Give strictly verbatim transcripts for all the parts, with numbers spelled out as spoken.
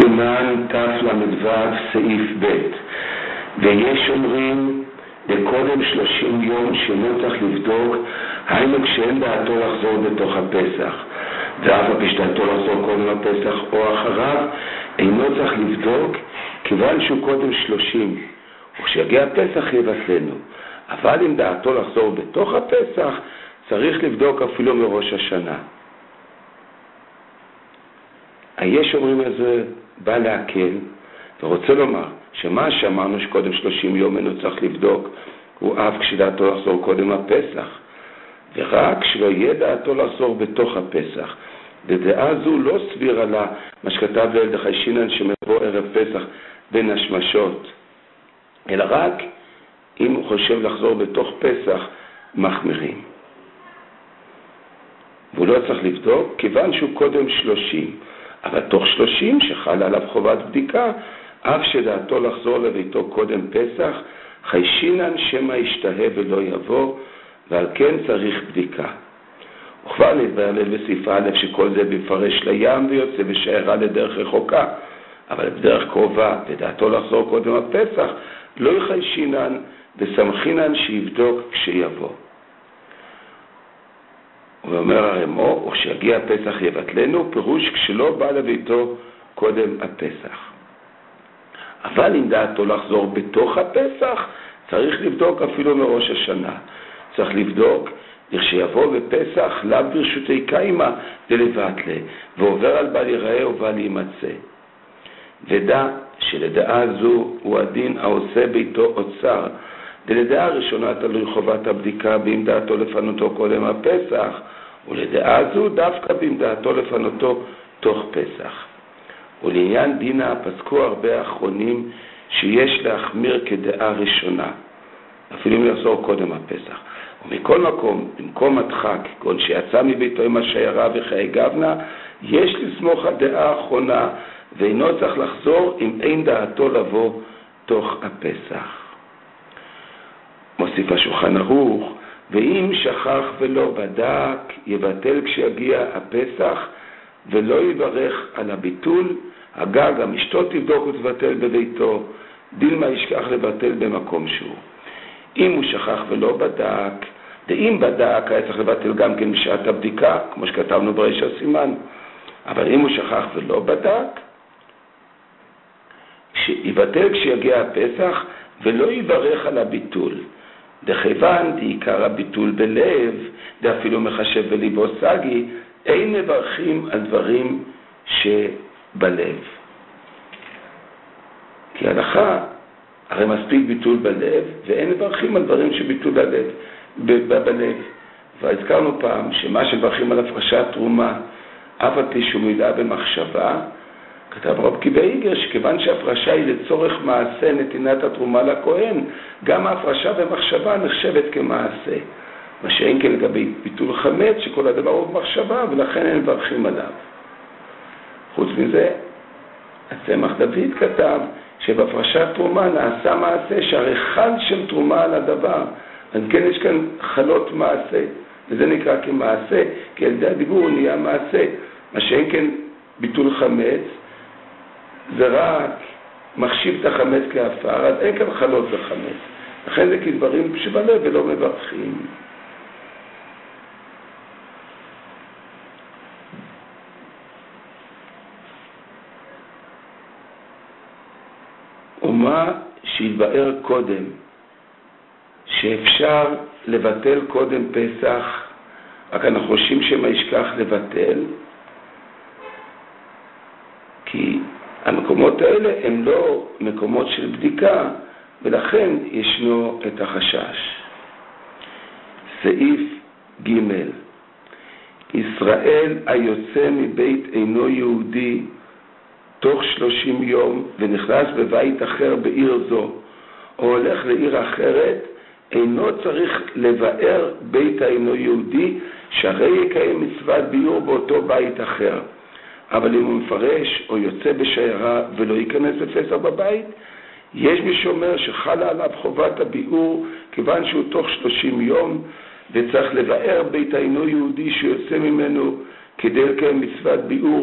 סימן תל"ו סעיף ב'. ויש אומרים בקודם שלושים יום שלא צריך לבדוק, היינו כשאין דעתו לחזור בתוך הפסח, ואף בשדעתו לחזור קודם הפסח או אחריו, אינו צריך לבדוק כיוון שהוא קודם שלושים, וכשיגיע הפסח יבטלנו. אבל אם דעתו לחזור בתוך הפסח, צריך לבדוק אפילו מראש השנה. היש אומרים את זה בא להקל, ורוצה לומר שמה שאמרנו שקודם שלושים יום אינו צריך לבדוק, הוא אף כשדעתו לחזור קודם הפסח, ורק כשלא יהיה דעתו לחזור בתוך הפסח. ודעה זו לא סבירה לה מה שכתב לילד החיישינן שמבוא ערב פסח בין השמשות, אלא רק אם הוא חושב לחזור בתוך פסח מחמירים. והוא לא צריך לבדוק כיוון שהוא קודם שלושים, אבל תוך שלושים שחלה עליו חובת בדיקה, אף שדעתו לחזור לביתו קודם פסח, חיישינן שמא ישתהה ולא יבוא, ועל כן צריך בדיקה. וכבר נתבהר ליל בסעיף א' שכל זה בפרש לים ויוצא בשיירה לדרך רחוקה, אבל בדרך קרובה ודעתו לחזור קודם הפסח, לא יחיישינן וסמכינן שיבדוק כשיבוא. הוא אומר הרמו, וכשיגיע הפסח יבטלנו, פירוש כשלא בא לביתו קודם הפסח. אבל אם דעתו לחזור בתוך הפסח, צריך לבדוק אפילו מראש השנה. צריך לבדוק, לכשיבוא בפסח, לאו ברשותי קיימה דלבטלה, ועובר על בל ייראה ובל יימצא. ודע שלדעה זו הוא הדין העושה ביתו אוצר, ולדעה הראשונה תלוי חובת הבדיקה באם דעתו לפנותו קודם הפסח, ולדעה זו דווקא באם דעתו לפנותו תוך פסח. ולעניין דינה פסקו הרבה האחרונים שיש להחמיר כדעה ראשונה, אפילו אם יחזור קודם הפסח. ומכל מקום, במקום הדחק, כל שיצא מביתו עם השיירה וחיי גבנה, יש לסמוך על דעה האחרונה, ואינו צריך לחזור אם אין דעתו לבוא תוך הפסח. מוסיף השולחן ערוך, ואם שכח ולא בדק, יבטל כשיגיע הפסח, ולא יברך על הביטול, הגג, המשתו תבדוק ותבטל בביתו, דילמה ישכח לבטל במקום שהוא. אם הוא שכח ולא בדק, ואם בדק, היה צריך לבטל גם כן בשעת הבדיקה, כמו שכתבנו בריש הסימן. אבל אם הוא שכח ולא בדק, יבטל כשיגיע הפסח, ולא יברך על הביטול. דכיוון דעיקר הביטול בלב, דאפילו מחשב בליבו סגי, אין מברכים על דברים שבלב. כי הלכה, הרי מספיק ביטול בלב, ואין מברכים על דברים שביטול בלב. בלב. והזכרנו פעם שמה שמברכים על הפרשת תרומה, אף על פי שהוא מילה במחשבה, כתב רב קיבי איגר שכיוון שהפרשה היא לצורך מעשה נתינת התרומה לכהן, גם ההפרשה במחשבה נחשבת כמעשה. מה שאין כן לגבי ביטול חמץ, שכל הדבר הוא במחשבה, ולכן אין מברכים עליו. חוץ מזה, הצמח דוד כתב שבהפרשת תרומה נעשה מעשה שהרי חל של תרומה על הדבר. אז כן יש כאן חלות מעשה, וזה נקרא כמעשה, כי על ידי הדיבור הוא נהיה מעשה. מה שאין כן ביטול חמץ, זה רק מחשיב את החמץ כאפר, אז אין כאן חלות לחמץ. לכן זה כדברים שבלב ולא מברכים. ומה שהתבאר קודם, שאפשר לבטל קודם פסח, רק אנחנו חושבים שמה ישכח לבטל, כי המקומות האלה הם לא מקומות של בדיקה, ולכן ישנו את החשש. סעיף ג' ישראל היוצא מבית אינו יהודי תוך שלושים יום ונכנס בבית אחר בעיר זו, או הולך לעיר אחרת, אינו צריך לבאר בית האינו יהודי, שהרי יקיים מצוות ביור באותו בית אחר. אבל אם הוא מפרש או יוצא בשיירה ולא ייכנס לפסח בבית, יש מי שאומר שחלה עליו חובת הביאור כיוון שהוא תוך שלושים יום, וצריך לבאר בית האינו יהודי שיוצא ממנו כדי לקיים מצוות ביאור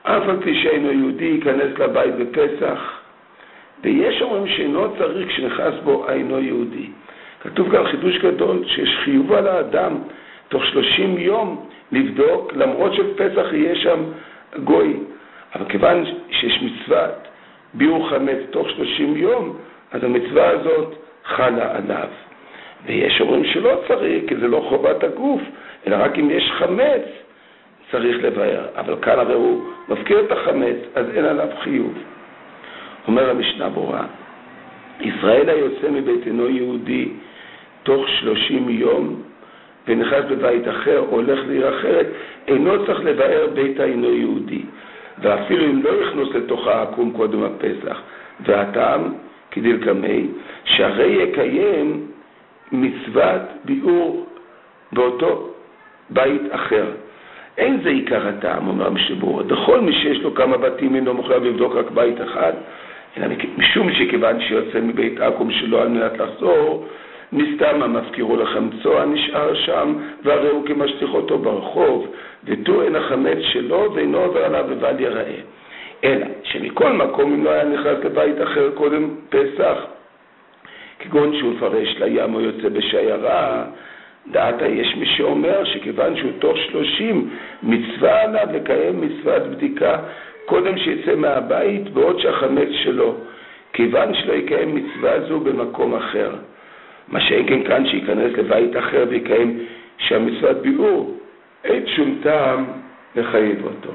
אף על פי שאינו יהודי ייכנס לבית בפסח, ויש אומרים שאינו צריך כשנכנס בו אינו יהודי. כתוב כאן חידוש גדול שיש חיוב על האדם תוך שלושים יום לבדוק, למרות שבפסח יהיה שם גוי. אבל כיוון שיש מצוות ביעור חמץ תוך שלושים יום, אז המצווה הזאת חלה עליו. ויש אומרים שלא צריך, כי זה לא חובת הגוף, אלא רק אם יש חמץ צריך לבאר. אבל כאן הרי הוא מפקיר את החמץ, אז אין עליו חיוב. אומר המשנה ברורה, ישראל היוצא מביתנו יהודי תוך שלושים יום ונכנס בבית אחר, הולך לעיר אחרת, אינו צריך לבאר בית אינו יהודי. ואפילו אם לא יכנוס לתוך העקום קודם הפסח. והטעם כדלקמי, שהרי יקיים מצוות ביעור באותו בית אחר. אין זה עיקר הטעם, אומר המשבור. דכל מי שיש לו כמה בתים אינו מחויב לבדוק רק בית אחד, אלא משום שכיוון שיוצא מבית עקום שלו על מנת לחזור, מסתם המפקירו לחמצו הנשאר שם, והרי הוא כמשליך אותו ברחוב, ותו אין החמץ שלו ואינו עובר עליו ובל יראה. אלא שמכל מקום אם לא היה נכנס לבית אחר קודם פסח, כגון שהוא מפרש לים או יוצא בשיירה, דעתה יש מי שאומר שכיוון שהוא תוך שלושים מצווה עליו לקיים מצוות בדיקה קודם שיצא מהבית בעוד שהחמץ שלו, כיוון שלא יקיים מצווה זו במקום אחר. מה שאין כן כאן שייכנס לבית אחר ויקיים שהמצוות ביעור, אין שום טעם לחייב אותו.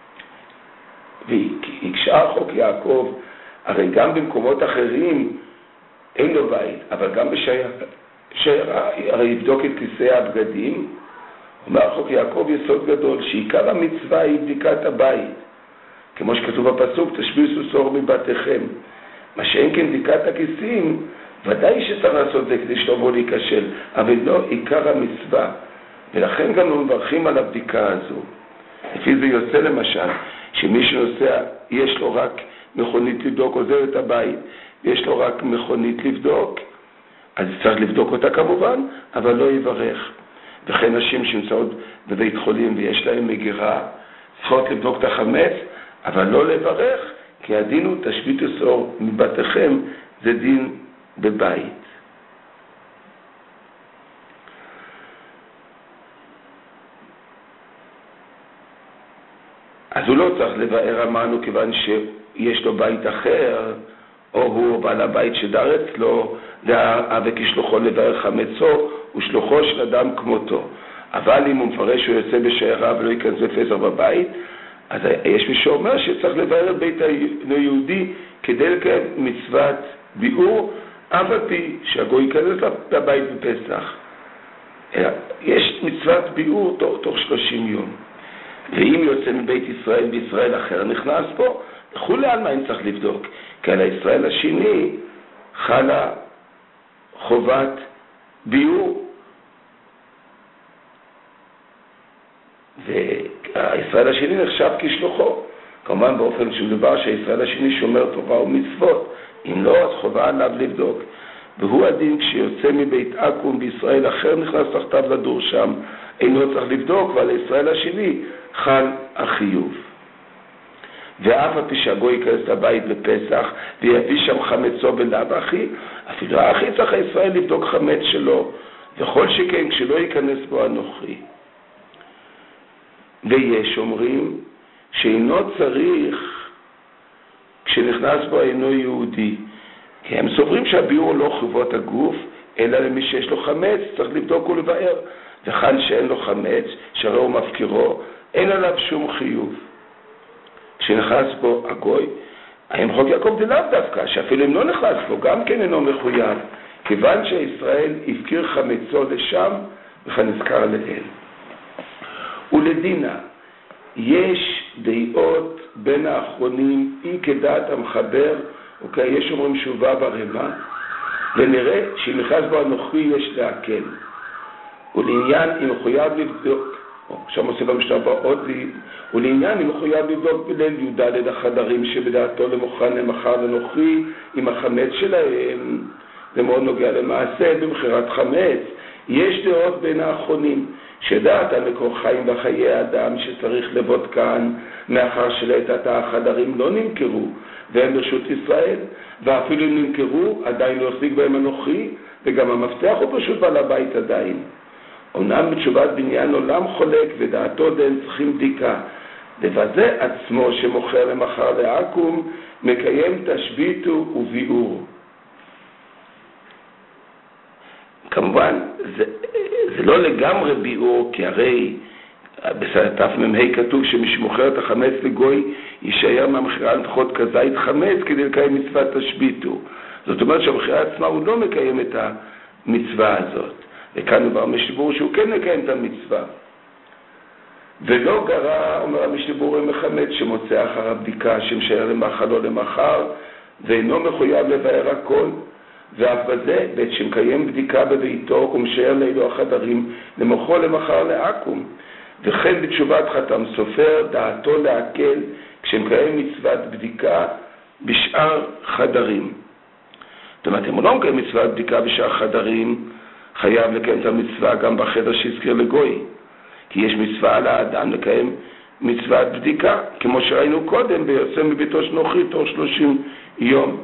והקשה חוק יעקב, הרי גם במקומות אחרים אין לו בית, אבל גם בשיירה, הרי יבדוק את כיסא הבגדים. אומר חוק יעקב יסוד גדול, שעיקר המצווה היא בדיקת הבית. כמו שכתוב בפסוק, תשביסו סור מבתיכם. מה שאין כן בדיקת הכיסים, ודאי שצריך לעשות זה כדי שלא בוא להיכשל, אבל לא עיקר המצווה. ולכן גם לא מברכים על הבדיקה הזו. לפי זה יוצא למשל, שמי שנוסע יש לו רק מכונית לבדוק, עוזר את הבית, ויש לו רק מכונית לבדוק, אז צריך לבדוק אותה כמובן, אבל לא יברך. וכן נשים שנמצאות בבית חולים ויש להם מגירה, צריכות לבדוק את החמץ, אבל לא לברך, כי הדין הוא תשביתו סור מבתיכם, זה דין בבית. אז הוא לא צריך לבאר, אמרנו, כיוון שיש לו בית אחר, או הוא בעל הבית שדר אצלו, וכשלוחו לבאר חמצו, הוא שלוחו של אדם כמותו. אבל אם הוא מפרש שהוא יוצא בשיירה ולא ייכנס בפסח בבית, אז יש מי שאומר שצריך לבאר את בית היהודי כדי לקיים מצוות ביעור, אף על פי שהגוי ייכנס לבית בפסח. יש מצוות ביעור תוך, תוך שלושים יום. ואם יוצא מבית ישראל בישראל אחר נכנס פה, לכולי על מה אין צריך לבדוק. כי על הישראל השני חלה חובת ביעור. והישראל השני נחשב כשלוחו. כמובן באופן שמדובר שהישראל השני שומר תורה ומצוות. אם לא, אז חובה עליו לבדוק. והוא הדין כשיוצא מבית עקום בישראל אחר נכנס תחתיו לדור שם, אינו צריך לבדוק, ועל הישראל השני חל החיוב. ואף על פי שהגוי ייכנס לבית בפסח ויביא שם חמצו בלאו הכי, אפילו האחי צריך הישראל לבדוק חמץ שלו, וכל שכן כשלא ייכנס בו הנוכרי. ויש אומרים שאינו צריך כשנכנס בו אינו יהודי, כי הם סוברים שהביעור לא חובות הגוף, אלא למי שיש לו חמץ צריך לבדוק ולבאר, וכאן שאין לו חמץ, שהרי הוא מפקירו, אין עליו שום חיוב. כשנכנס בו הגוי, האם חוק יעקב דלאו דווקא, שאפילו אם לא נכנס בו, גם כן אינו מחויב, כיוון שישראל הפקיר חמצו לשם, וכאן נזכר לאל. ולדינה, יש דעות בין האחרונים, אי כדעת המחבר, אוקיי, יש אומרים שובה ברמה, ונראה שנכנס בו הנוכרי יש להקל. ולעניין אם מחויב לבדוק, עכשיו מוסיף המשנה עוד לי, ולעניין אם מחויב לבדוק בליל י"ד החדרים שבדעתו למוכן למחר לנוכרי עם החמץ שלהם, זה מאוד נוגע למעשה במחירת חמץ. יש דעות בין האחרונים, שדעת המקור חיים וחיי האדם שצריך לבוד כאן, מאחר שלעת החדרים לא נמכרו והם ברשות ישראל, ואפילו אם נמכרו עדיין לא החזיק בהם אנוכי, וגם המפתח הוא פשוט בעל הבית עדיין. אומנם בתשובת בניין עולם חולק ודעתו דהם צריכים בדיקה, לבזה עצמו שמוכר למחר לעקום מקיים תשביטו וביאור. כמובן זה, זה לא לגמרי ביאור, כי הרי בסרטף ממהי כתוב שמי שמוכר את החמץ לגוי יישאר מהמחירה לפחות כזית חמץ כדי לקיים מצוות תשביטו. זאת אומרת שהמחירה עצמה הוא לא מקיים את המצווה הזאת, וכאן הוא במשתבור שהוא כן מקיים את המצווה. ולא גרה, אומר המשתבור מחמץ שמוצא אחר הבדיקה שמשאר למחר או למחר ואינו מחויב לבאר הכל, ואף בזה בית שמקיים בדיקה בביתו ומשאר לילו החדרים למחר למחר לעקום. וכן בתשובת חתם סופר דעתו להקל כשמקיים מצוות בדיקה בשאר חדרים. זאת אומרת, אם הוא לא מקיים מצוות בדיקה בשאר חדרים, חייב לקיים את המצווה גם בחדר שהזכיר לגוי. כי יש מצווה על האדם לקיים מצוות בדיקה, כמו שראינו קודם ביוצא מביתו שנוכרי תוך שלושים יום.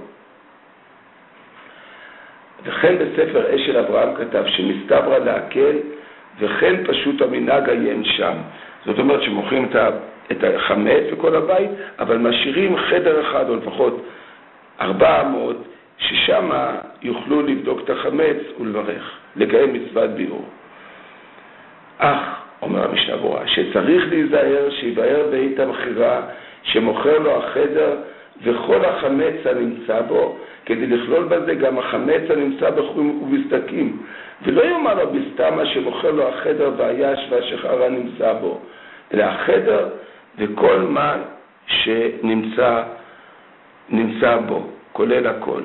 וכן בספר אשל אברהם כתב שמסתברא להקל, וכן פשוט המנהג עיין שם. זאת אומרת שמוכרים את החמץ בכל הבית, אבל משאירים חדר אחד או לפחות ארבע מאות, ששם יוכלו לבדוק את החמץ ולברך, לקיים מצוות ביאור. אך, אומר המשנה ברורה, שצריך להיזהר שיבאר בית המכירה שמוכר לו החדר וכל החמץ הנמצא בו, כדי לכלול בזה גם החמץ הנמצא בחורים ובסדקים, ולא יאמר לו בסתמה שמוכר לו החדר והיש והשחר הנמצא בו, אלא החדר וכל מה שנמצא נמצא בו, כולל הכל.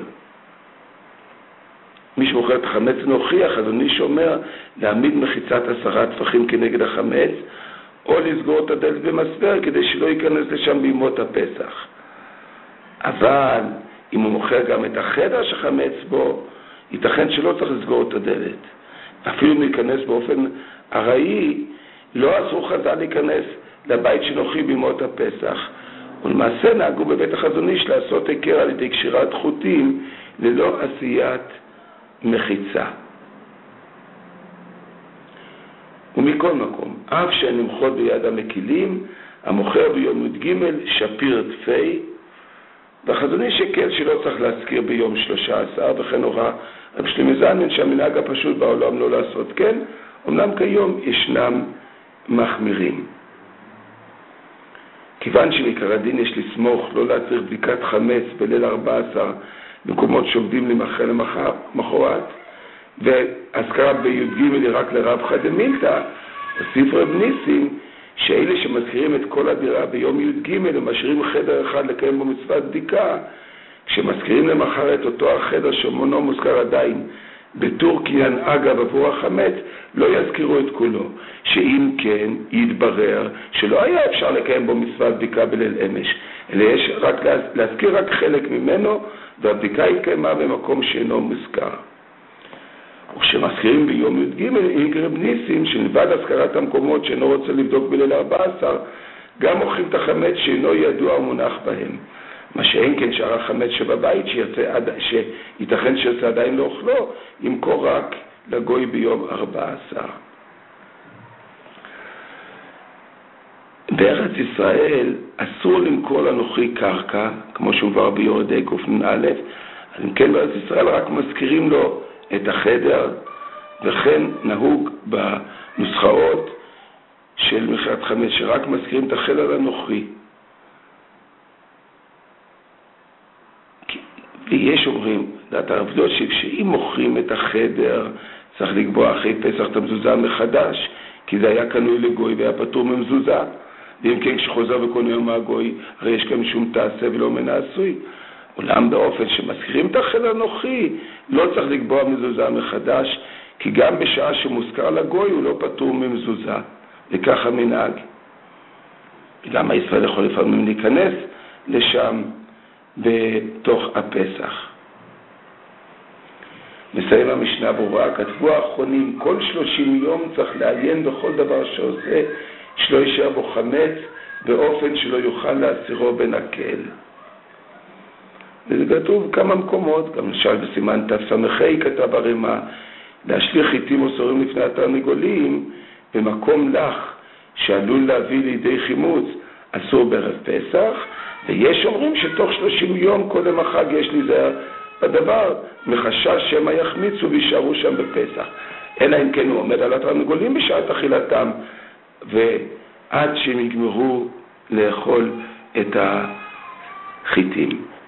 מי שמוכר את החמץ נוכיח, אדוני שאומר, להעמיד מחיצת עשרה טפחים כנגד החמץ, או לסגור את הדלת במסבר כדי שלא ייכנס לשם בימות הפסח. אבל אם הוא מוכר גם את החדר שחמץ בו, ייתכן שלא צריך לסגור את הדלת. אפילו אם ייכנס באופן ארעי, לא אסור חז"ל להיכנס לבית שנוכרי בימות הפסח. ולמעשה נהגו בבית החזון איש לעשות היכר על ידי קשירת חוטים ללא עשיית מחיצה. ומכל מקום, אף שהן נמחות ביד המקילים, המוכר ביום י"ג שפיר תפי, והחזון איש הקל שלא צריך להזכיר ביום שלושה עשר, וכן הורה רב שלמה זלמן שהמנהג הפשוט בעולם לא לעשות כן, אמנם כיום ישנם מחמירים. כיוון שמעיקר הדין יש לסמוך לא להצריך בדיקת חמץ בליל ארבע עשרה במקומות שעובדים למחר למחרת, והזכרה בי"ג היא רק לרב חדמילתא, הוסיף רב ניסים שאלה שמזכירים את כל הדירה ביום י"ג ומשאירים חדר אחד לקיים בו מצוות בדיקה, כשמזכירים למחר את אותו החדר שמונו מוזכר עדיין בתור קניין אגב עבור החמץ, לא יזכירו את כולו, שאם כן יתברר שלא היה אפשר לקיים בו מצוות בדיקה בליל אמש, אלא יש רק להזכיר רק חלק ממנו, והבדיקה התקיימה במקום שאינו מוזכר. וכשמזכירים ביום י"ג איגר רב ניסים שלבד הזכרת המקומות שאינו רוצה לבדוק בליל ארבע עשרה, גם מוכרים את החמץ שאינו ידוע ומונח בהם. מה שאין כן שאר החמץ שבבית שירצה, שייתכן שירצה עדיין לא אוכלו, ימכור רק לגוי ביום ארבע עשרה. בארץ ישראל אסור למכור לנוכרי קרקע, כמו שמובא ביורדי קנ"א, אז אם כן בארץ ישראל רק מזכירים לו את החדר, וכן נהוג בנוסחאות של מכירת חמץ שרק מזכירים את החדר לנוכרי. ויש אומרים, דעת הרב שכשאם מוכרים את החדר צריך לקבוע אחרי פסח את המזוזה מחדש, כי זה היה קנוי לגוי והיה פטור ממזוזה, ואם כן כשחוזר וקונה מהגוי הרי יש כאן משום תעשה ולא מנעשוי. אולם באופן שמזכירים את החדר הנוכרי לא צריך לקבוע מזוזה מחדש, כי גם בשעה שמוזכר לגוי הוא לא פטור ממזוזה, וככה מנהג. וגם הישראל יכול לפעמים להיכנס לשם בתוך הפסח. מסיים המשנה ברורה, כתבו האחרונים, כל שלושים יום צריך לעיין בכל דבר שעושה, שלא יישאר בו חמץ, באופן שלא יוכל להסירו בנקל. וזה כתוב כמה מקומות, גם למשל בסימן תסמכי כתב הרמ"א, להשליך חיטים וסורים לפני התרנגולים, במקום לך שעלול להביא לידי חימוץ, אסור בערב פסח, ויש אומרים שתוך שלושים יום קודם החג יש להיזהר בדבר, מחשש שמא יחמיצו וישארו שם בפסח. אלא אם כן הוא עומד על התרנגולים בשעת אכילתם, ועד שהם יגמרו לאכול את החיטים.